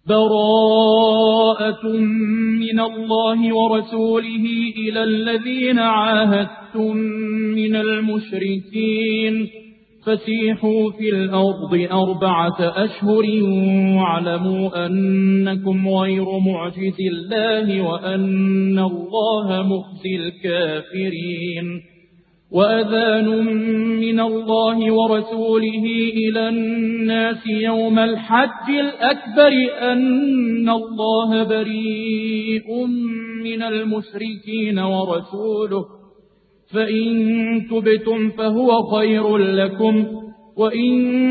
براءة من الله ورسوله إلى الذين عاهدتم من المشركين فسيحوا في الأرض 4 أشهر واعلموا أنكم غير معجز الله وأن الله مخزي الكافرين. وأذان من الله ورسوله إلى الناس يوم الحج الأكبر أن الله بريء من المشركين ورسوله فإن تبتم فهو خير لكم وإن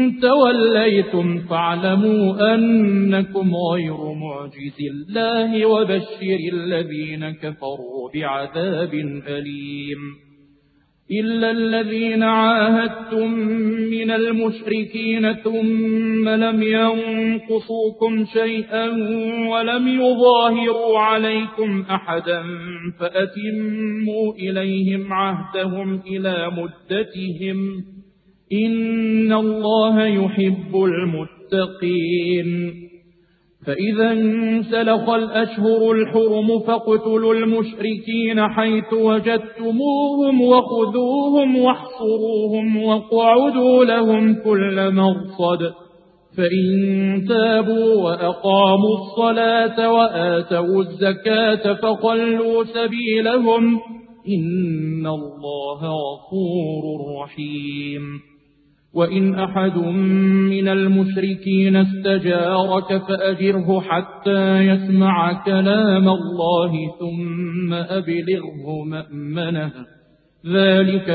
توليتم فاعلموا أنكم غير معجز الله وبشر الذين كفروا بعذاب أليم. إلا الذين عاهدتم من المشركين ثم لم ينقصوكم شيئا ولم يظاهروا عليكم أحدا فأتموا إليهم عهدهم إلى مدتهم إن الله يحب المتقين. فإذا انسلخ الأشهر الحرم فاقتلوا المشركين حيث وجدتموهم وخذوهم واحصروهم واقعدوا لهم كل مرصد فإن تابوا وأقاموا الصلاة وآتوا الزكاة فخلوا سبيلهم إن الله غفور رحيم. وإن أحد من المشركين استجارك فأجره حتى يسمع كلام الله ثم أبلغه مأمنه ذلك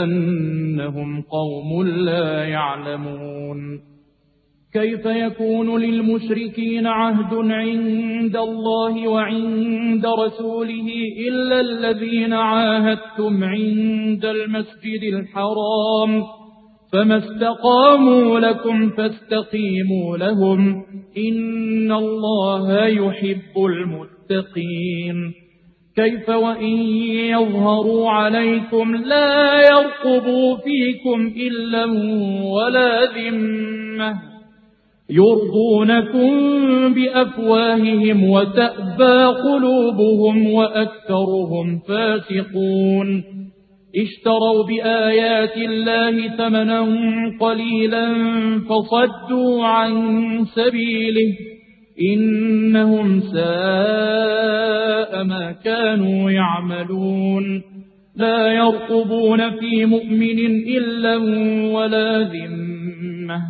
بأنهم قوم لا يعلمون. كيف يكون للمشركين عهد عند الله وعند رسوله إلا الذين عاهدتم عند المسجد الحرام فما استقاموا لكم فاستقيموا لهم إن الله يحب المتقين. كيف وإن يظهروا عليكم لا يرقبوا فيكم إلا ولا ذمة يرضونكم بأفواههم وتأبى قلوبهم وأكثرهم فاسقون. اشتروا بآيات الله ثمنا قليلا فصدوا عن سبيله إنهم ساء ما كانوا يعملون. لا يرقبون في مؤمن إلا ولا ذمة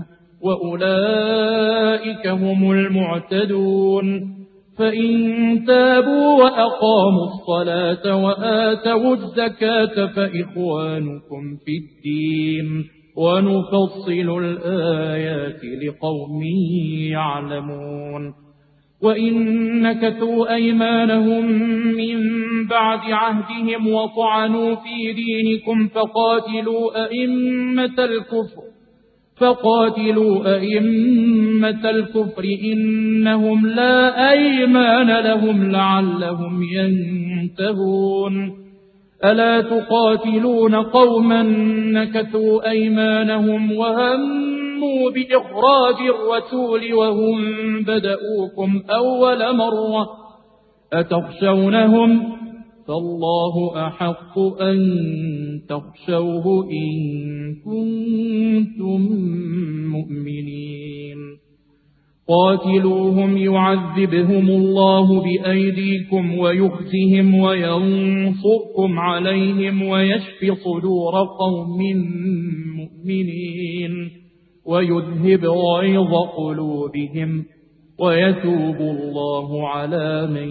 وأولئك هم المعتدون. فإن تابوا وأقاموا الصلاة وآتوا الزكاة فإخوانكم في الدين ونفصل الآيات لقوم يعلمون. وإن نكثوا أيمانهم من بعد عهدهم وطعنوا في دينكم فقاتلوا أئمة الكفر إنهم لا أيمان لهم لعلهم ينتهون. ألا تقاتلون قوما نكثوا أيمانهم وهموا بإخراج الرسول وهم بدؤوكم أول مرة أتخشونهم فالله أحق أن تخشوه إن كنتم مؤمنين. قاتلوهم يعذبهم الله بأيديكم ويخزهم وينصركم عليهم ويشفي صدور قوم مؤمنين ويذهب غيظ قلوبهم ويتوب الله على من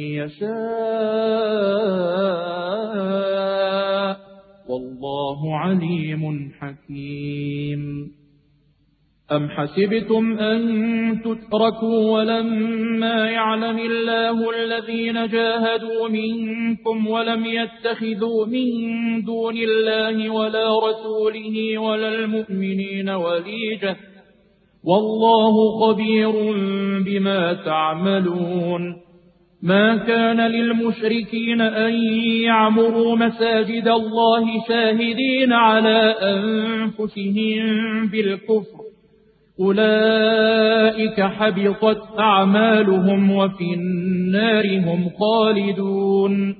يشاء والله عليم حكيم. أم حسبتم أن تتركوا ولما يعلم الله الذين جاهدوا منكم ولم يتخذوا من دون الله ولا رسوله ولا المؤمنين وليجة والله خبير بما تعملون. ما كان للمشركين أن يعمروا مساجد الله شاهدين على أنفسهم بالكفر أولئك حبطت أعمالهم وفي النار هم خالدون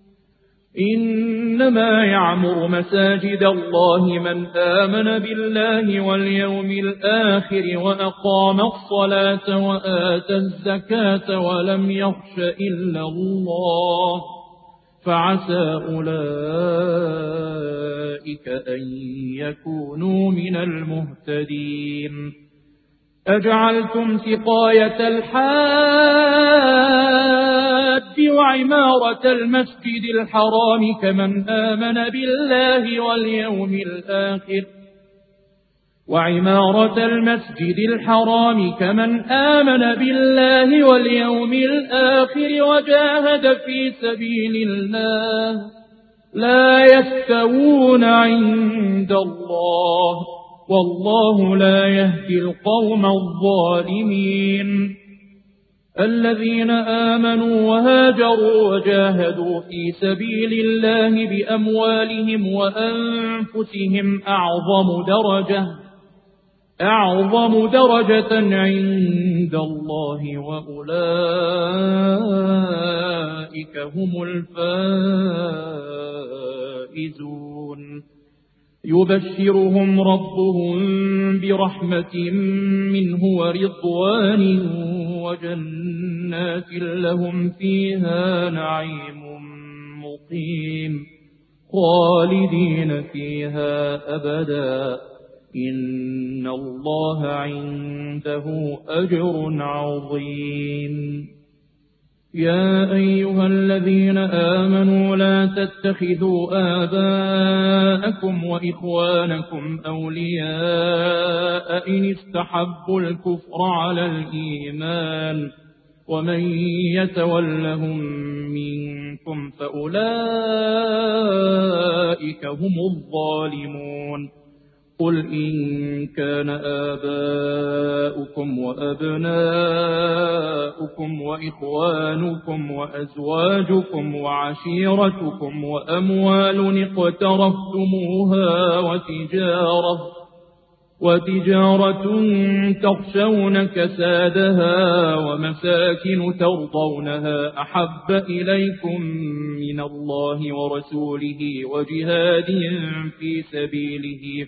إنما يعمر مساجد الله من آمن بالله واليوم الآخر وأقام الصلاة وآتى الزكاة ولم يخش إلا الله فعسى أولئك أن يكونوا من المهتدين أجعلتم سقاية الحاج وعمارة المسجد الحرام كمن آمن بالله واليوم الآخر وجاهد في سبيل الله لا يستوون عند الله والله لا يهدي القوم الظالمين الذين آمنوا وهاجروا وجاهدوا في سبيل الله بأموالهم وأنفسهم أعظم درجة عند الله وأولئك هم الفائزون يبشرهم ربهم برحمة منه ورضوان وجنات لهم فيها نعيم مقيم خالدين فيها أبدا إن الله عنده أجر عظيم يا أيها الذين آمنوا لا تتخذوا آباءكم وإخوانكم أولياء إن استحبوا الكفر على الإيمان ومن يتولهم منكم فأولئك هم الظالمون قل إن كان آباؤكم وأبناؤكم وإخوانكم وأزواجكم وعشيرتكم وأموال اقترفتموها وتجارة تخشون كسادها ومساكن ترضونها أحب إليكم من الله ورسوله وجهاد في سبيله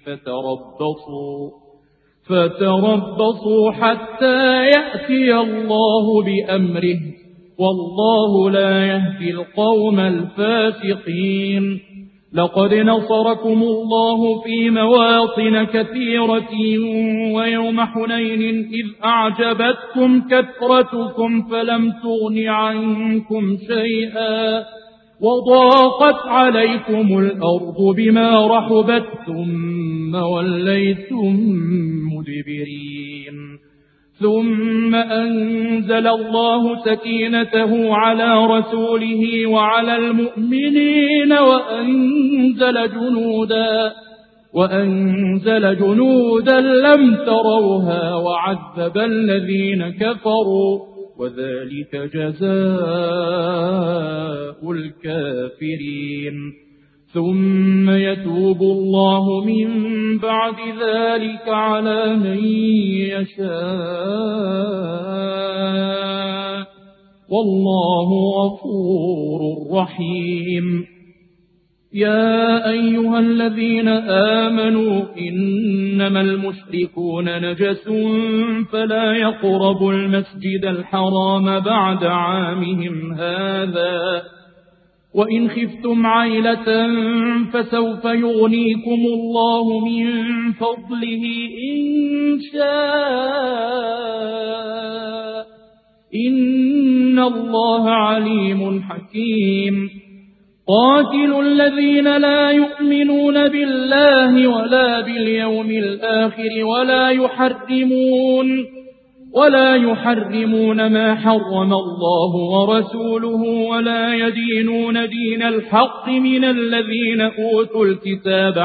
فتربصوا حتى يأتي الله بأمره والله لا يهدي القوم الفاسقين لقد نصركم الله في مواطن كثيرة ويوم حنين إذ أعجبتكم كثرتكم فلم تغن عنكم شيئا وضاقت عليكم الأرض بما رحبت ثم وليتم مدبرين ثم أنزل الله سكينته على رسوله وعلى المؤمنين وأنزل جنودا لم تروها وعذب الذين كفروا وذلك جزاء الكافرين ثم يتوب الله من بعد ذلك على من يشاء والله غفور رحيم يا أيها الذين آمنوا إنما المشركون نجس فلا يقربوا المسجد الحرام بعد عامهم هذا وإن خفتم عيلة فسوف يغنيكم الله من فضله إن شاء إن الله عليم حكيم قاتلوا الذين لا يؤمنون بالله ولا باليوم الآخر ولا يحرمون ما حرم الله ورسوله ولا يدينون دين الحق من الذين أوتوا الكتاب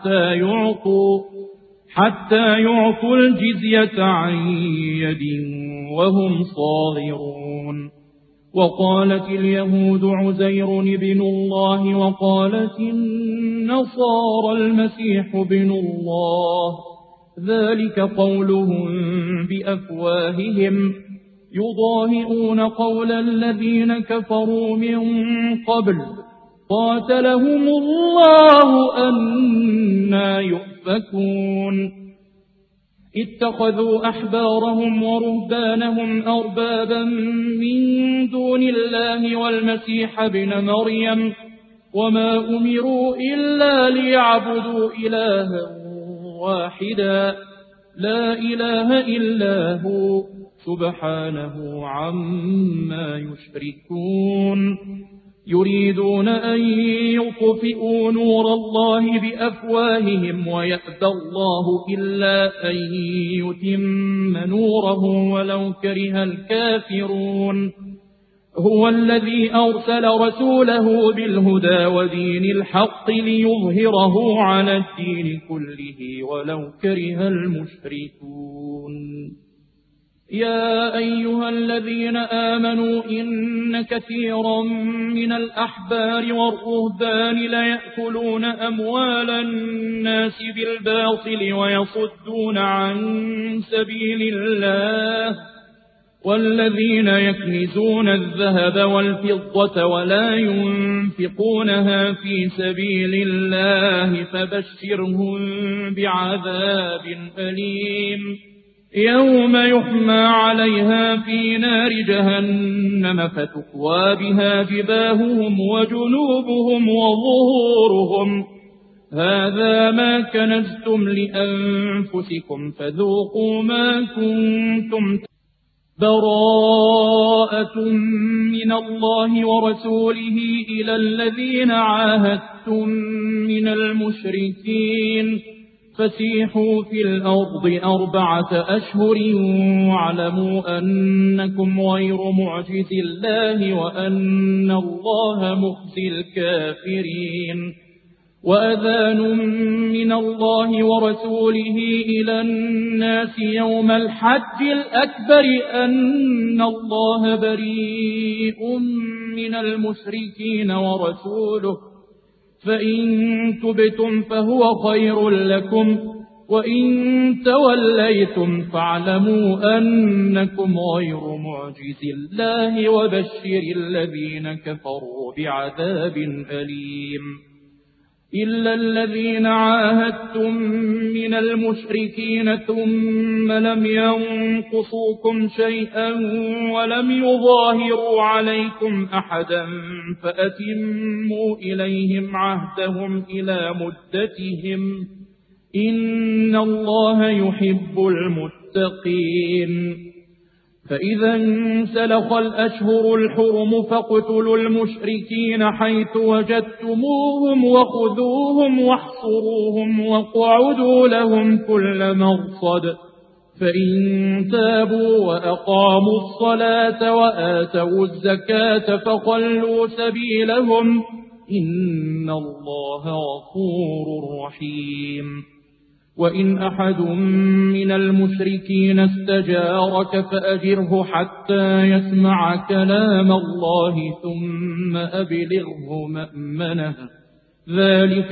حتى يعطوا الجزية عن يد وهم صاغرون وقالت اليهود عزير ابن الله وقالت النصارى المسيح ابن الله ذلك قولهم بأفواههم يضاهئون قول الذين كفروا من قبل قاتلهم الله أنى يؤفكون اتخذوا أحبارهم ورهبانهم أربابا من دون الله والمسيح ابن مريم وما أمروا إلا ليعبدوا إلها واحدا لا إله إلا هو سبحانه عما يشركون يريدون أن يطفئوا نور الله بأفواههم ويأبى الله إلا أن يتم نوره ولو كره الكافرون هو الذي أرسل رسوله بالهدى ودين الحق ليظهره على الدين كله ولو كره المشركون يا أيها الذين آمنوا إن كثيرا من الأحبار والرهبان ليأكلون أموال الناس بالباطل ويصدون عن سبيل الله والذين يكنزون الذهب والفضة ولا ينفقونها في سبيل الله فبشرهم بعذاب أليم يوم يحمى عليها في نار جهنم فتكوى بها جباههم وجنوبهم وظهورهم هذا ما كنزتم لأنفسكم فذوقوا ما كنتم براءة من الله ورسوله إلى الذين عاهدتم من المشركين فسيحوا في الأرض 4 أشهر واعلموا أنكم غير معجز الله وأن الله مخزي الكافرين وأذان من الله ورسوله إلى الناس يوم الحج الأكبر أن الله بريء من المشركين ورسوله فإن تبتم فهو خير لكم وإن توليتم فاعلموا أنكم غير معجز الله وبشر الذين كفروا بعذاب أليم إلا الذين عاهدتم من المشركين ثم لم ينقصوكم شيئا ولم يظاهروا عليكم أحدا فأتموا إليهم عهدهم إلى مدتهم إن الله يحب المتقين فإذا انسلخ الأشهر الحرم فاقتلوا المشركين حيث وجدتموهم وخذوهم واحصروهم واقعدوا لهم كل مرصد فإن تابوا وأقاموا الصلاة وآتوا الزكاة فخلوا سبيلهم إن الله غفور رحيم وإن أحد من المشركين استجارك فأجره حتى يسمع كلام الله ثم أبلغه مأمنه ذلك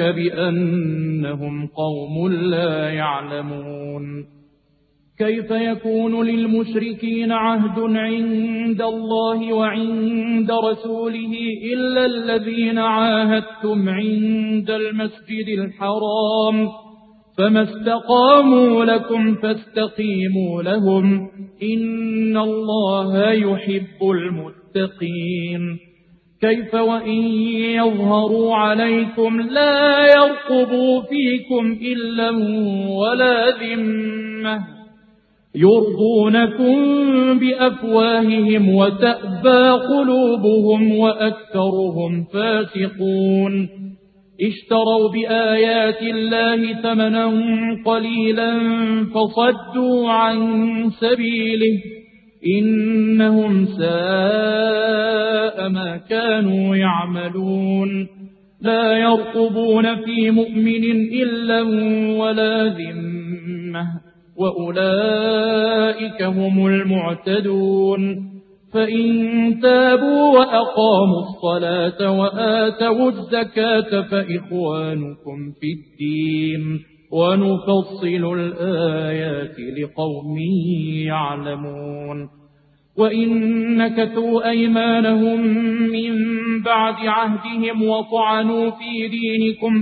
بأنهم قوم لا يعلمون كيف يكون للمشركين عهد عند الله وعند رسوله إلا الذين عاهدتم عند المسجد الحرام فما استقاموا لكم فاستقيموا لهم إن الله يحب المتقين كيف وإن يظهروا عليكم لا يرقبوا فيكم إلا ولا ذمة يرضونكم بأفواههم وتأبى قلوبهم وأكثرهم فاسقون اشتروا بآيات الله ثمنا قليلا فصدوا عن سبيله إنهم ساء ما كانوا يعملون لا يرقبون في مؤمن إلا ولا ذمة وأولئك هم المعتدون فإن تابوا وأقاموا الصلاة وآتوا الزكاة فإخوانكم في الدين ونفصل الآيات لقوم يعلمون وإن نكثوا أيمانهم من بعد عهدهم وطعنوا في دينكم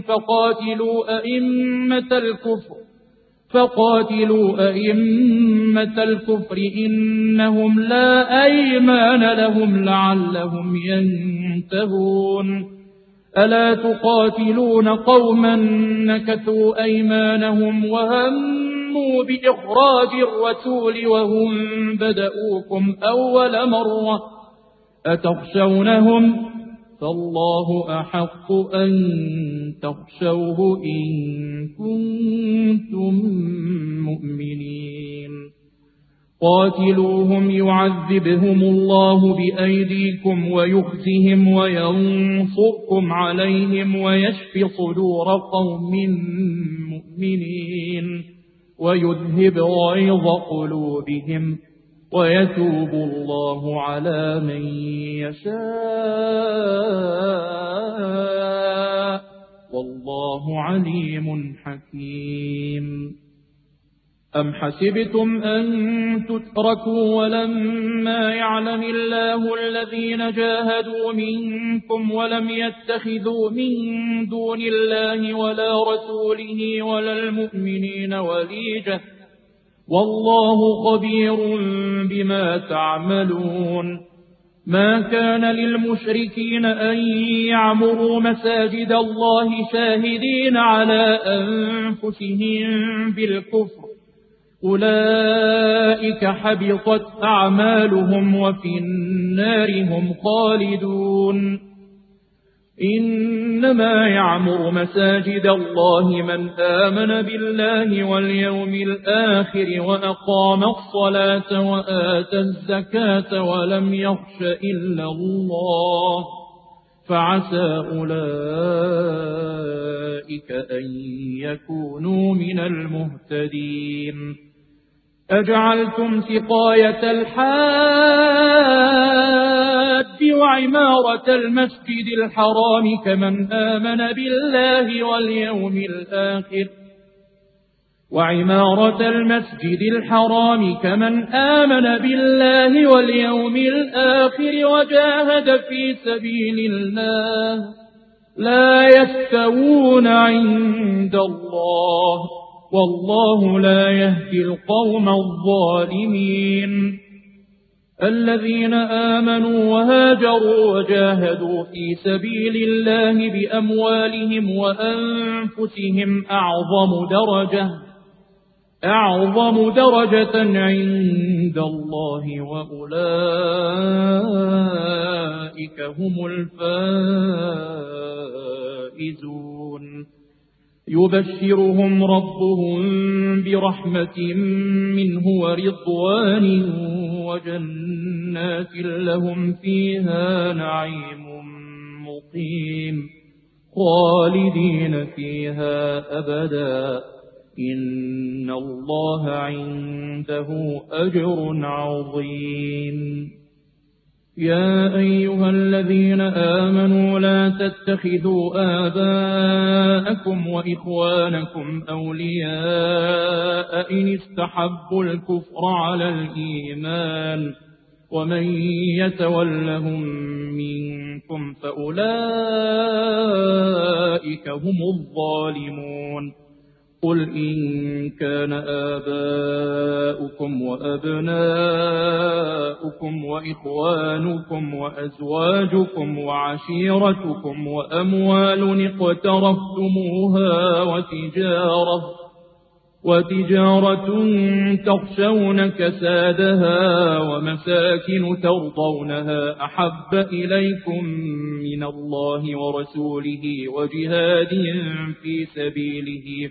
فقاتلوا أئمة الكفر إنهم لا أيمان لهم لعلهم ينتهون ألا تقاتلون قوما نكثوا أيمانهم وهموا بإخراج الرسول وهم بدؤوكم أول مرة أتخشونهم فالله أحق أن تخشوه إن كنتم مؤمنين قاتلوهم يعذبهم الله بأيديكم ويخزهم وينصركم عليهم ويشفي صدور قوم مؤمنين ويذهب غيظ قلوبهم ويتوب الله على من يشاء والله عليم حكيم أم حسبتم أن تتركوا ولما يعلم الله الذين جاهدوا منكم ولم يتخذوا من دون الله ولا رسوله ولا المؤمنين وليجة والله خبير بما تعملون ما كان للمشركين أن يعمروا مساجد الله شاهدين على أنفسهم بالكفر أولئك حبطت أعمالهم وفي النار هم خالدون إنما يعمر مساجد الله من آمن بالله واليوم الآخر وأقام الصلاة وآتى الزكاة ولم يخش إلا الله فعسى أولئك أن يكونوا من المهتدين أجعلتم سقاية الحاج وعمارة المسجد الحرام كمن آمن بالله واليوم الآخر وجاهد في سبيل الله لا يستوون عند الله والله لا يهدي القوم الظالمين الذين آمنوا وهاجروا وجاهدوا في سبيل الله بأموالهم وأنفسهم أعظم درجة عند الله وأولئك هم الفائزون يبشرهم ربهم برحمة منه ورضوان وجنات لهم فيها نعيم مقيم خالدين فيها أبدا إن الله عنده أجر عظيم يا أيها الذين آمنوا لا تتخذوا آباءكم وإخوانكم أولياء إن استحبوا الكفر على الإيمان ومن يتولهم منكم فأولئك هم الظالمون قل إن كان آباؤكم وأبناؤكم وإخوانكم وأزواجكم وعشيرتكم وأموال اقترفتموها وتجارة تخشون كسادها ومساكن ترضونها أحب إليكم من الله ورسوله وجهاد في سبيله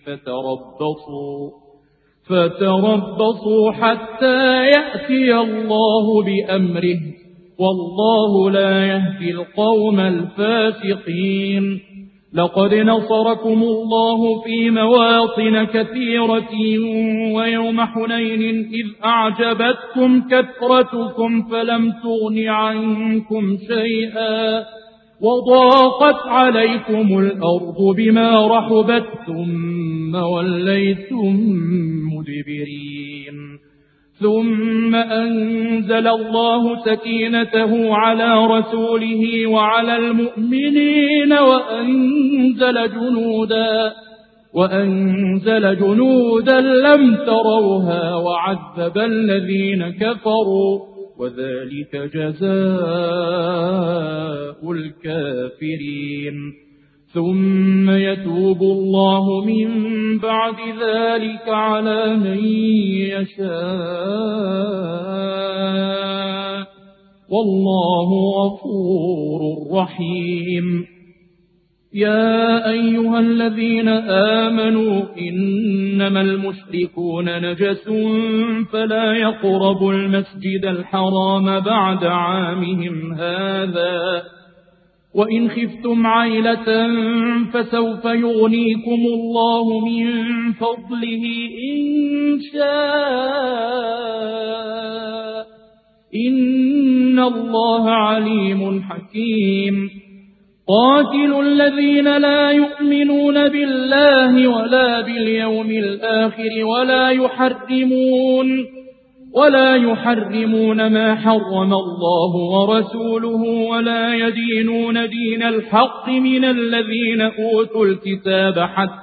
فتربصوا حتى يأتي الله بأمره والله لا يهدي القوم الفاسقين لقد نصركم الله في مواطن كثيرة ويوم حنين إذ أعجبتكم كثرتكم فلم تغن عنكم شيئا وضاقت عليكم الأرض بما رحبت ثم وليتم مدبرين ثم أنزل الله سكينته على رسوله وعلى المؤمنين وأنزل جنودا لم تروها وعذب الذين كفروا وذلك جزاء الكافرين ثم يتوب الله من بعد ذلك على من يشاء والله غفور رحيم يا أيها الذين آمنوا إنما المشركون نجس فلا يقربوا المسجد الحرام بعد عامهم هذا وإن خفتم عيلة فسوف يغنيكم الله من فضله إن شاء إن الله عليم حكيم قاتلوا الذين لا يؤمنون بالله ولا باليوم الآخر ولا يحرمون ما حرم الله ورسوله ولا يدينون دين الحق من الذين أوتوا الكتاب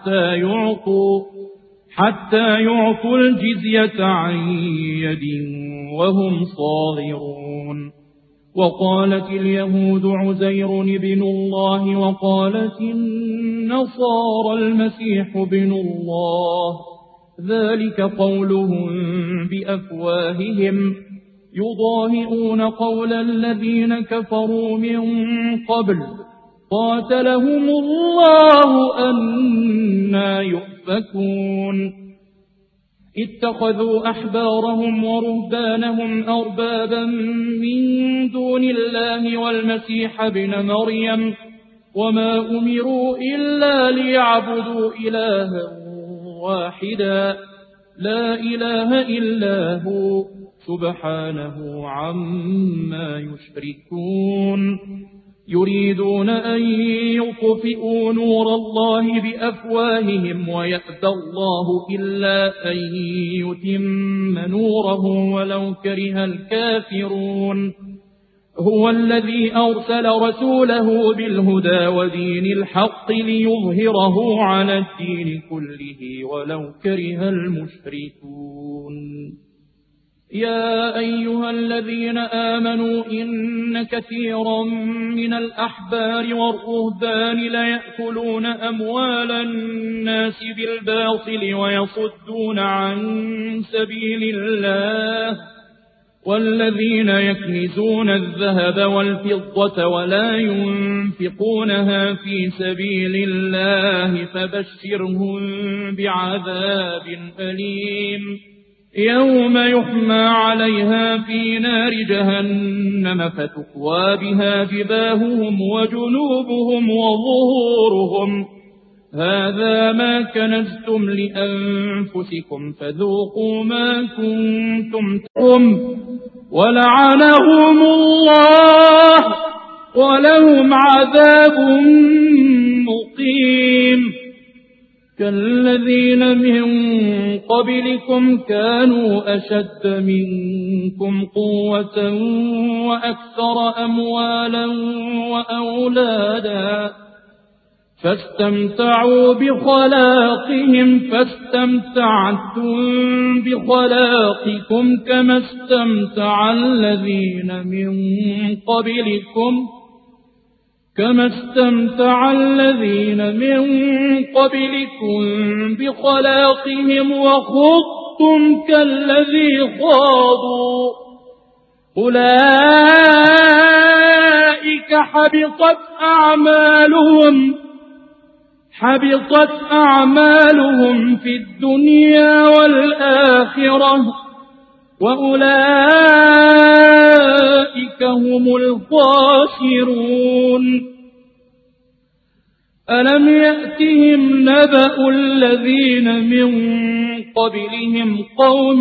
حتى يعطوا الجزية عن يد وهم صاغرون وقالت اليهود عزير ابن الله وقالت النصارى المسيح ابن الله ذلك قولهم بأفواههم يضاهئون قول الذين كفروا من قبل قاتلهم الله أنى يؤفكون اتخذوا أحبارهم ورهبانهم أربابا من دون الله والمسيح ابن مريم وما أمروا إلا ليعبدوا إلها واحدا لا إله إلا هو سبحانه عما يشركون يريدون أن يطفئوا نور الله بأفواههم ويأبى الله إلا أن يتم نوره ولو كره الكافرون هو الذي أرسل رسوله بالهدى ودين الحق ليظهره على الدين كله ولو كره المشركون يا أيها الذين آمنوا إن كثيرا من الأحبار والرهبان ليأكلون أموال الناس بالباطل ويصدون عن سبيل الله والذين يكنزون الذهب والفضة ولا ينفقونها في سبيل الله فبشرهم بعذاب أليم يوم يحمى عليها في نار جهنم فتكوى بها جباههم وجنوبهم وظهورهم هذا ما كنزتم لأنفسكم فذوقوا ما كنتم تكفرون ولعنهم الله ولهم عذاب مقيم كالذين من قبلكم كانوا أشد منكم قوة وأكثر أموالا وأولادا فاستمتعوا بخلاقهم فاستمتعتم بخلاقكم كما استمتع الذين من قبلكم بخلاقهم وخضتم كالذي خاضوا أولئك حبطت أعمالهم في الدنيا والآخرة وأولئك هم الخاسرون ألم يأتهم نبأ الذين من قبلهم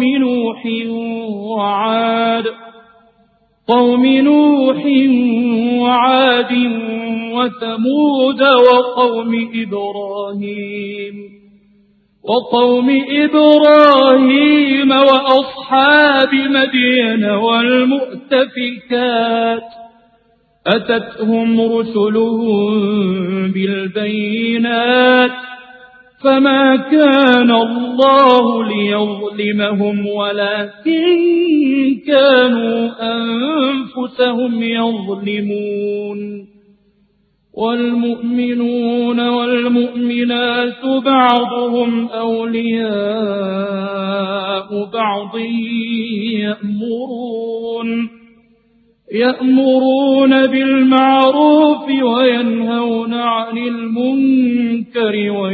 قوم نوح وعاد وثمود وقوم إبراهيم وأصحاب مدين والمؤتفكات أتتهم رسلهم بالبينات فما كان الله ليظلمهم ولكن كانوا أنفسهم يظلمون والمؤمنون والمؤمنات بعضهم أولياء بعض يأمرون بالمعروف وينهون عن المنكر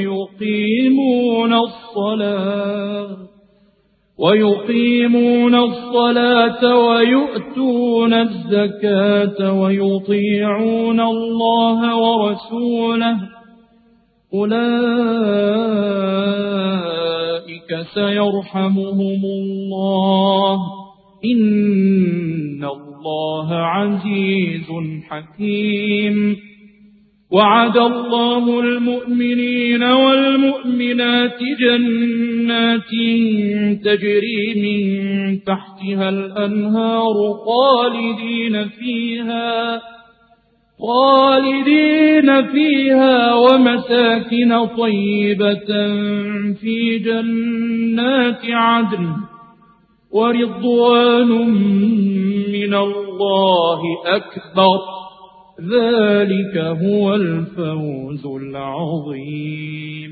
ويقيمون الصلاة ويؤتون الزكاة ويطيعون الله ورسوله أولئك سيرحمهم الله إن الله عزيز حكيم وعد الله المؤمنين والمؤمنات جنات تجري من تحتها الأنهار خالدين فيها ومساكن طيبة في جنات عدن ورضوان من الله أكبر ذلك هو الفوز العظيم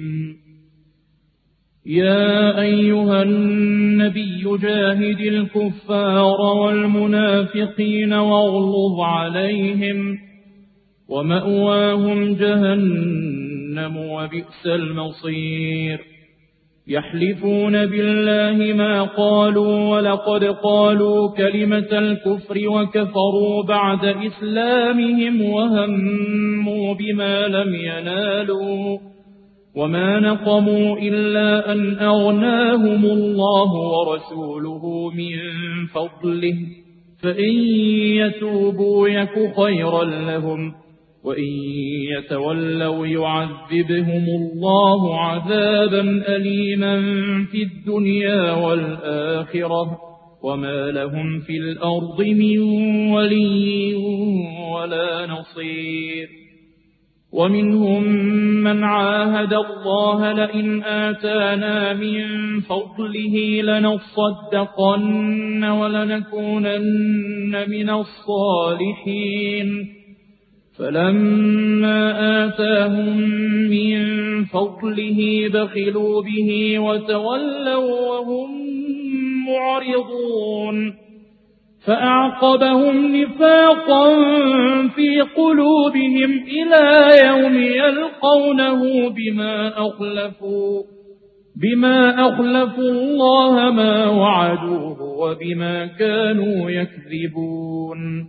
يا أيها النبي جاهد الكفار والمنافقين واغلظ عليهم ومأواهم جهنم وبئس المصير يحلفون بالله ما قالوا ولقد قالوا كلمة الكفر وكفروا بعد إسلامهم وهموا بما لم ينالوا وما نقموا إلا أن أغناهم الله ورسوله من فضله فإن يتوبوا يك خيرا لهم وإن يتولوا يعذبهم الله عذابا أليما في الدنيا والآخرة وما لهم في الأرض من ولي ولا نصير ومنهم من عاهد الله لئن آتانا من فضله لنصدقن ولنكونن من الصالحين فلما آتاهم من فضله بخلوا به وتولوا وهم معرضون فأعقبهم نفاقا في قلوبهم إلى يوم يلقونه بما أخلفوا الله ما وعدوه وبما كانوا يكذبون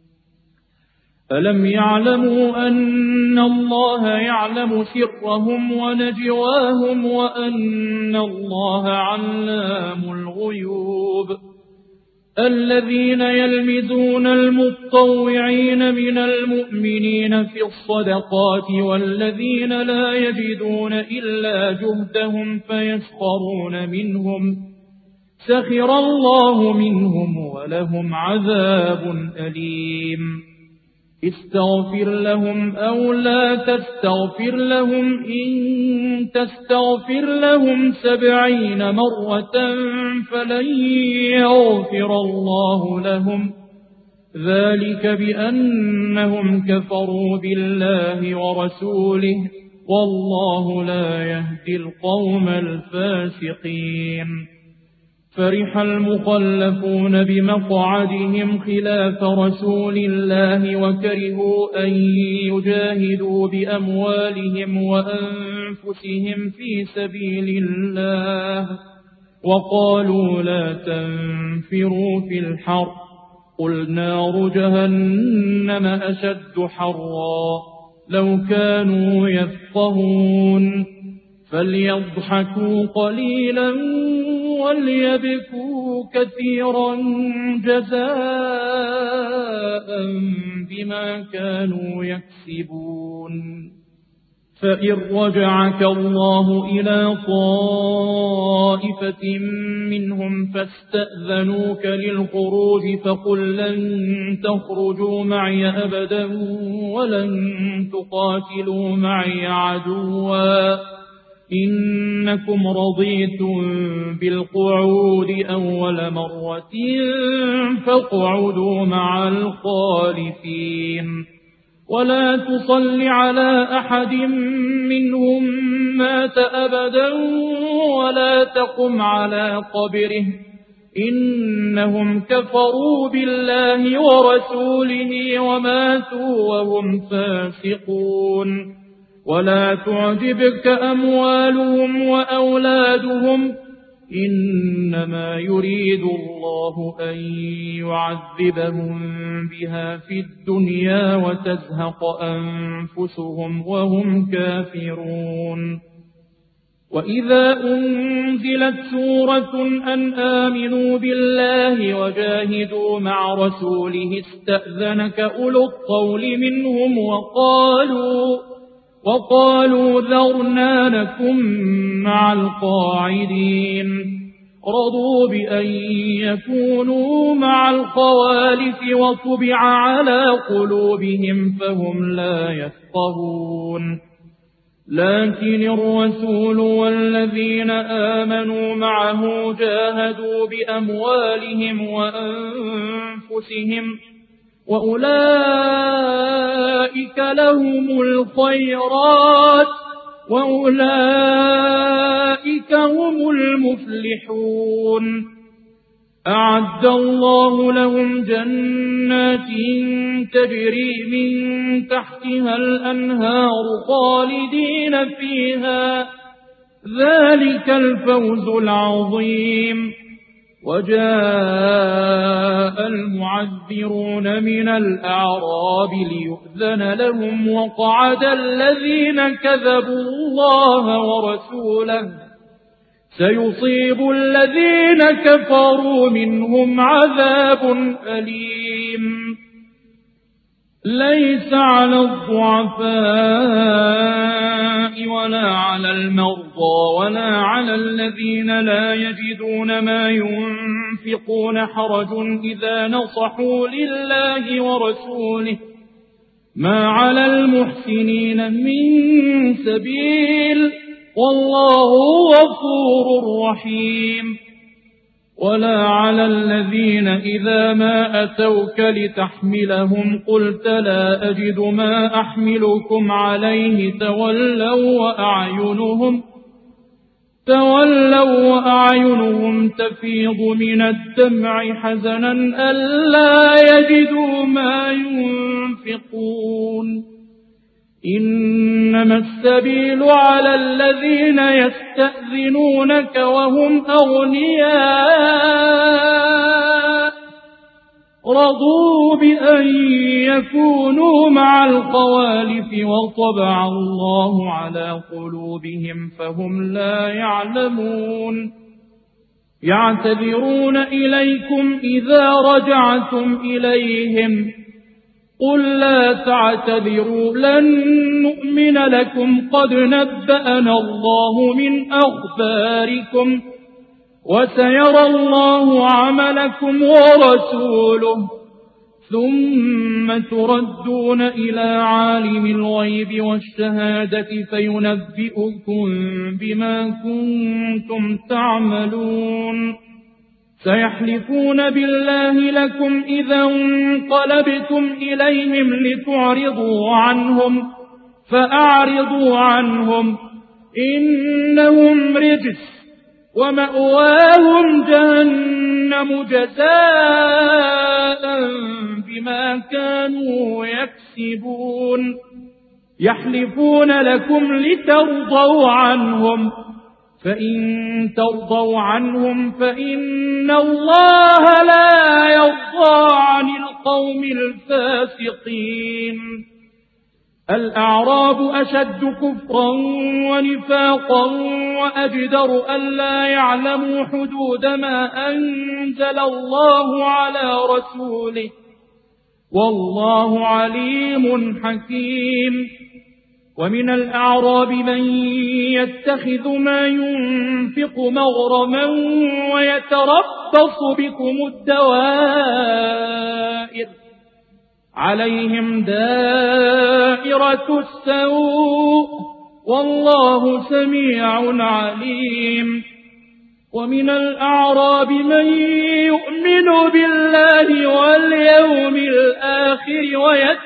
ألم يعلموا أن الله يعلم سرهم ونجواهم وأن الله علام الغيوب الذين يلمزون المطوعين من المؤمنين في الصدقات والذين لا يجدون إلا جهدهم فيسخرون منهم سخر الله منهم ولهم عذاب أليم استغفر لهم أو لا تستغفر لهم إن تستغفر لهم 70 مرة فلن يغفر الله لهم ذلك بأنهم كفروا بالله ورسوله والله لا يهدي القوم الفاسقين فرح المخلفون بمقعدهم خلاف رسول الله وكرهوا أن يجاهدوا بأموالهم وأنفسهم في سبيل الله وقالوا لا تنفروا في الحر قل نار جهنم أشد حرا لو كانوا يفقهون فليضحكوا قليلا وليبكوا كثيرا جزاء بما كانوا يكسبون. فإن رجعك الله إلى طائفة منهم فاستأذنوك للخروج فقل لن تخرجوا معي أبدا ولن تقاتلوا معي عدوا إنكم رضيتم بالقعود أول مرة فاقعدوا مع الخالفين. ولا تصل على أحد منهم مات أبدا ولا تقم على قبره إنهم كفروا بالله ورسوله وماتوا وهم فاسقون. ولا تعجبك أموالهم وأولادهم إنما يريد الله أن يعذبهم بها في الدنيا وتزهق أنفسهم وهم كافرون. وإذا أنزلت سورة أن آمنوا بالله وجاهدوا مع رسوله استأذنك أولو الطول منهم وقالوا ذرنا نكن مع القاعدين. رضوا بأن يكونوا مع الخوالف وطبع على قلوبهم فهم لا يفقهون. لكن الرسول والذين آمنوا معه جاهدوا بأموالهم وأنفسهم وأولئك لهم الخيرات وأولئك هم المفلحون. أعد الله لهم جنات تجري من تحتها الأنهار خالدين فيها ذلك الفوز العظيم. وجاء المعذرون من الأعراب ليؤذن لهم وقعد الذين كذبوا الله ورسوله سيصيب الذين كفروا منهم عذاب أليم. ليس على الضعفاء ولا على المرضى ولا على الذين لا يجدون ما ينفقون حرج إذا نصحوا لله ورسوله ما على المحسنين من سبيل والله غفور رحيم. ولا على الذين إذا ما أتوك لتحملهم قلت لا أجد ما أحملكم عليه تولوا وأعينهم تفيض من الدمع حزنا ألا يجدوا ما ينفقون. إنما السبيل على الذين يستأذنونك وهم أغنياء رضوا بأن يكونوا مع الخوالف وطبع الله على قلوبهم فهم لا يعلمون. يعتذرون إليكم إذا رجعتم إليهم قل لا تعتذروا لن نؤمن لكم قد نبأنا الله من أخباركم وسيرى الله عملكم ورسوله ثم تردون إلى عالم الغيب والشهادة فينبئكم بما كنتم تعملون. سيحلفون بالله لكم إذا انقلبتم إليهم لتعرضوا عنهم فأعرضوا عنهم إنهم رجس ومأواهم جهنم جزاء بما كانوا يكسبون. يحلفون لكم لترضوا عنهم فإن ترضوا عنهم فإن الله لا يرضى عن القوم الفاسقين. الأعراب أشد كفرا ونفاقا وأجدر ألا يعلموا حدود ما أنزل الله على رسوله والله عليم حكيم. ومن الأعراب من يتخذ ما ينفق مغرما ويتربص بكم الدوائر عليهم دائرة السوء والله سميع عليم. ومن الأعراب من يؤمن بالله واليوم الآخر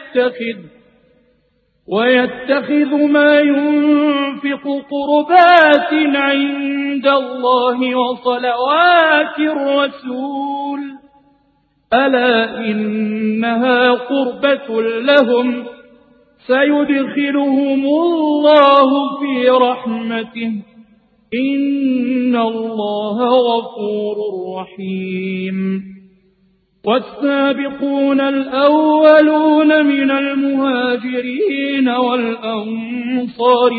ويتخذ ما ينفق قربات عند الله وصلوات الرسول ألا إنها قربة لهم سيدخلهم الله في رحمته إن الله غفور رحيم. والسابقون الأولون من المهاجرين والأنصار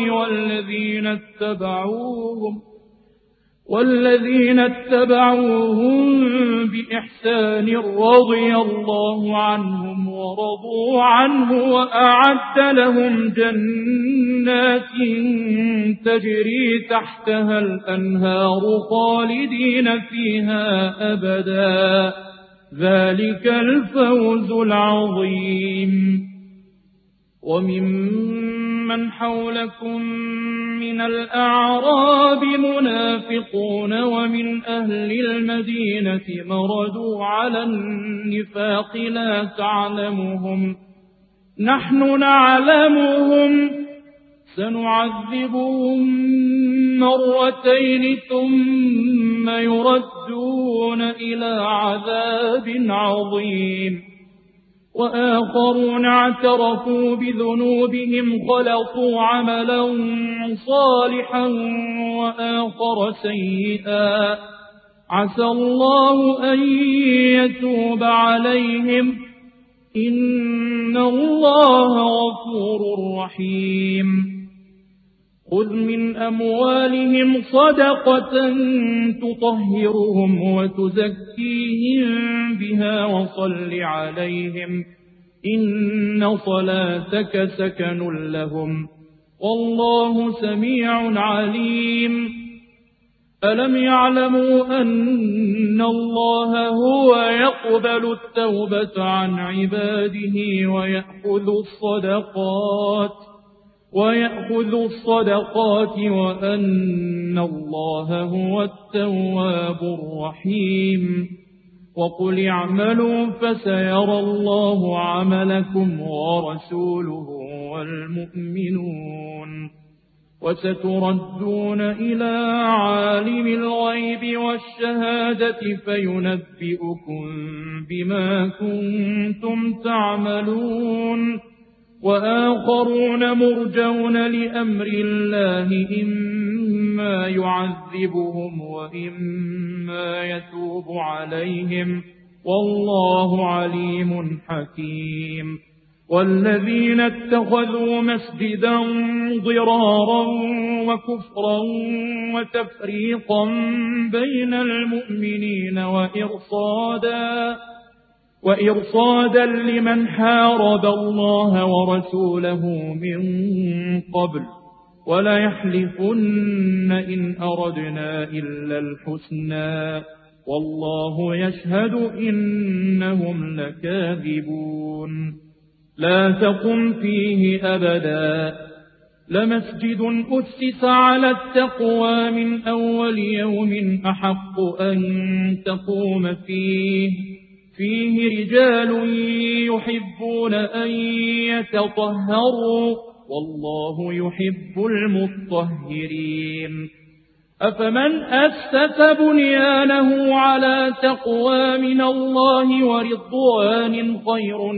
والذين اتبعوهم بإحسان رضي الله عنهم ورضوا عنه وأعد لهم جنات تجري تحتها الأنهار خالدين فيها أبدا ذلك الفوز العظيم. وممن حولكم من الأعراب منافقون ومن أهل المدينة مردوا على النفاق لا تعلمهم نحن نعلمهم سنعذبهم مرتين ثم يردون إلى عذاب عظيم. وآخرون اعترفوا بذنوبهم خلطوا عملا صالحا وآخر سيئا عسى الله أن يتوب عليهم إن الله غفور رحيم. خذ من أموالهم صدقة تطهرهم وتزكيهم بها وصل عليهم إن صلاتك سكن لهم والله سميع عليم. ألم يعلموا أن الله هو يقبل التوبة عن عباده ويأخذ الصدقات وأن الله هو التواب الرحيم. وقل اعملوا فسيرى الله عملكم ورسوله والمؤمنون وستردون إلى عالم الغيب والشهادة فينبئكم بما كنتم تعملون. وآخرون مرجون لأمر الله إما يعذبهم وإما يتوب عليهم والله عليم حكيم. والذين اتخذوا مسجدا ضرارا وكفرا وتفريقا بين المؤمنين وإرصادا لمن حارب الله ورسوله من قبل ولا يحلفن إن أردنا إلا الحسنى والله يشهد إنهم لكاذبون. لا تقم فيه أبدا لمسجد أسس على التقوى من أول يوم أحق أن تقوم فيه رجال يحبون أن يتطهروا والله يحب المطهرين. أفمن أسس بنيانه على تقوى من الله ورضوان خير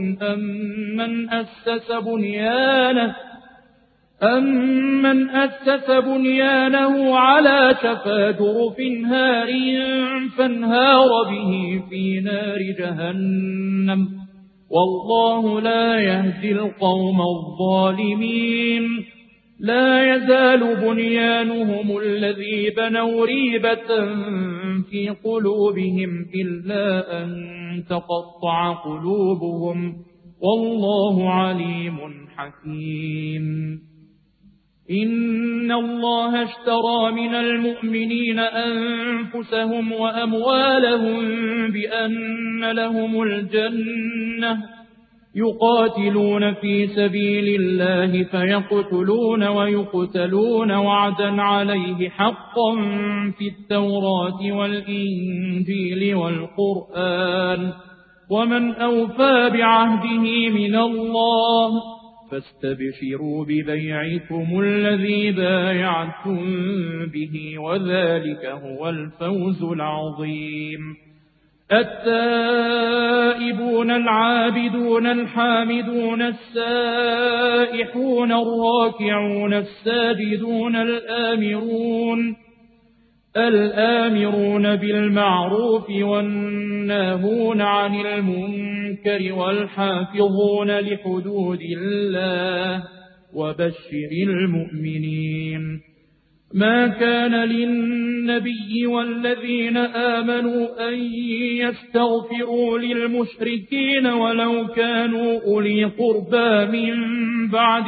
أمن أسس بنيانه على شفا جرف هار فانهار به في نار جهنم والله لا يهدي القوم الظالمين. لا يزال بنيانهم الذي بنوا ريبة في قلوبهم إلا أن تقطع قلوبهم والله عليم حكيم. إن الله اشترى من المؤمنين أنفسهم وأموالهم بأن لهم الجنة يقاتلون في سبيل الله فيقتلون ويقتلون وعدا عليه حقا في التوراة والإنجيل والقرآن ومن أوفى بعهده من الله فاستبشروا ببيعكم الذي بايعتم به وذلك هو الفوز العظيم. التائبون العابدون الحامدون السائحون الراكعون الساجدون الآمرون بالمعروف والناهون عن المنكر والحافظون لحدود الله وبشر المؤمنين. ما كان للنبي والذين آمنوا أن يستغفروا للمشركين ولو كانوا أولي قربى من بعد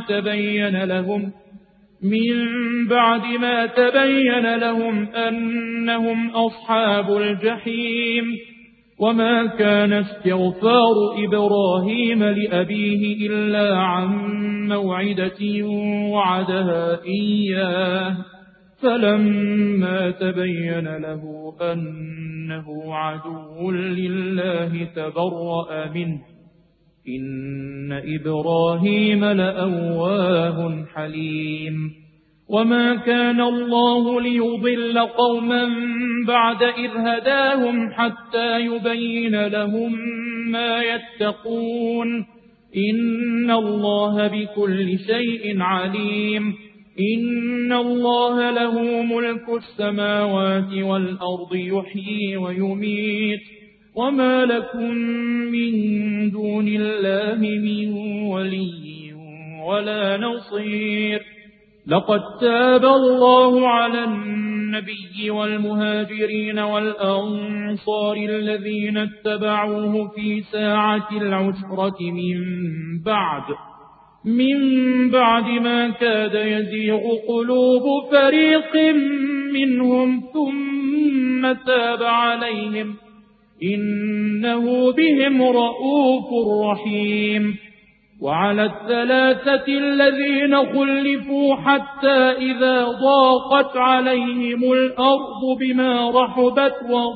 ما تبين لهم أنهم أصحاب الجحيم. وما كان استغفار إبراهيم لأبيه إلا عن موعدة وعدها إياه فلما تبين له أنه عدو لله تبرأ منه إن إبراهيم لأواه حليم. وما كان الله ليضل قوما بعد إذ هداهم حتى يبين لهم ما يتقون إن الله بكل شيء عليم. إن الله له ملك السماوات والأرض يحيي ويميت وما لكم من دون الله من ولي ولا نصير. لقد تاب الله على النبي والمهاجرين والأنصار الذين اتبعوه في ساعة العسرة من بعد ما كاد يزيغ قلوب فريق منهم ثم تاب عليهم إنه بهم رؤوف رحيم. وعلى الثلاثة الذين خلفوا حتى إذا ضاقت عليهم الأرض بما رحبت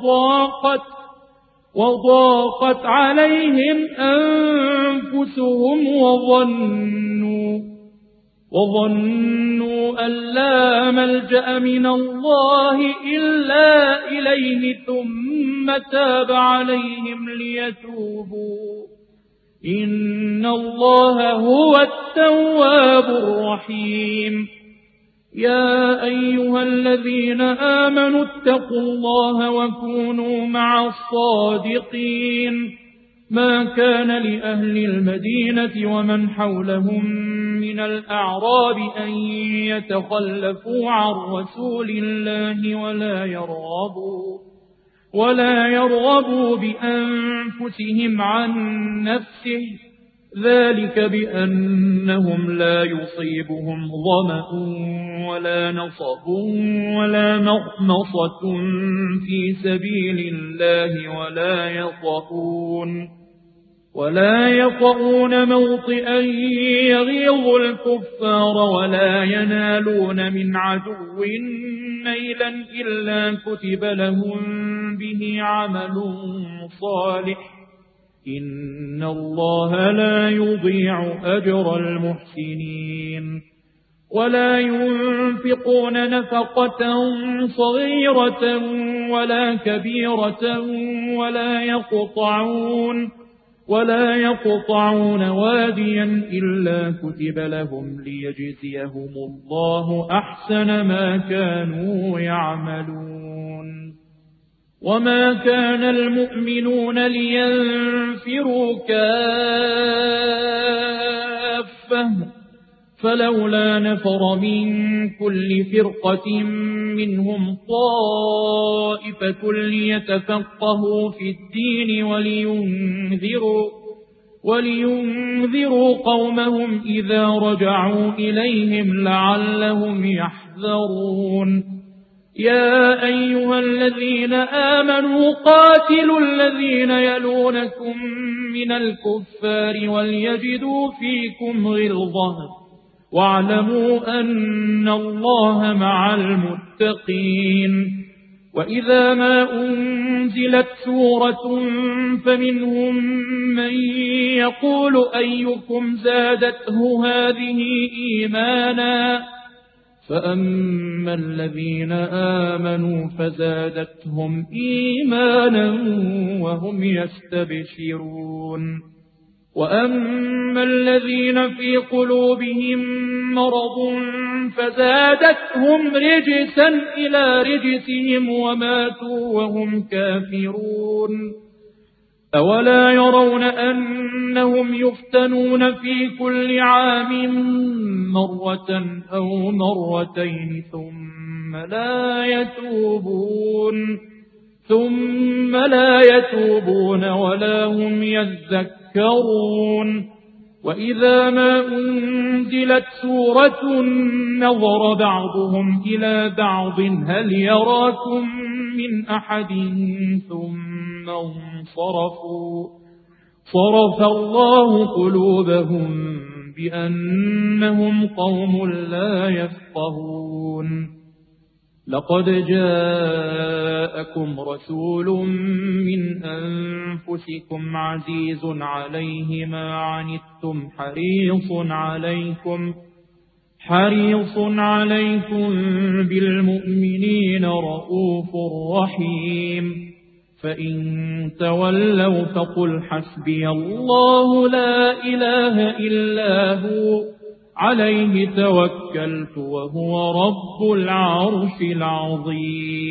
وضاقت عليهم أنفسهم وظنوا أن لا ملجأ من الله إلا إليه ثم تاب عليهم ليتوبوا إن الله هو التواب الرحيم. يا أيها الذين آمنوا اتقوا الله وكونوا مع الصادقين. ما كان لأهل المدينة ومن حولهم من الأعراب أن يتخلفوا عن رسول الله ولا يرغبوا بأنفسهم عن نفسه ذلك بأنهم لا يصيبهم ظمأ ولا نصب ولا مخمصة في سبيل الله ولا يطؤون موطئا يغيظ الكفار ولا ينالون من عدو نيلا إلا كتب لهم به عمل صالح إن الله لا يضيع أجر المحسنين. ولا ينفقون نفقة صغيرة ولا كبيرة ولا يقطعون واديا إلا كتب لهم ليجزيهم الله أحسن ما كانوا يعملون. وما كان المؤمنون لينفروا كافة فلولا نفر من كل فرقة منهم طائفة ليتفقهوا في الدين ولينذروا قومهم إذا رجعوا إليهم لعلهم يحذرون يا أيها الذين آمنوا قاتلوا الذين يلونكم من الكفار وليجدوا فيكم غلظة واعلموا أن الله مع المتقين وإذا ما أنزلت سورة فمنهم من يقول أيكم زادته هذه إيمانا فأما الذين آمنوا فزادتهم إيمانا وهم يستبشرون وأما الذين في قلوبهم مرض فزادتهم رجسا إلى رجسهم وماتوا وهم كافرون أولا يرون أنهم يفتنون في كل عام مرة أو مرتين ثم لا يتوبون ولا هم يذكرون وإذا ما أنزلت سورة نظر بعضهم إلى بعض هل يراكم من أحد ثم انصرفوا صرف الله قلوبهم بأنهم قوم لا يفقهون لقد جاءكم رسول من أنفسكم عزيز عليه ما عنتم حريص عليكم بالمؤمنين رؤوف رحيم فإن تولوا فقل حسبي الله لا إله إلا هو عليه توكلت وهو رب العرش العظيم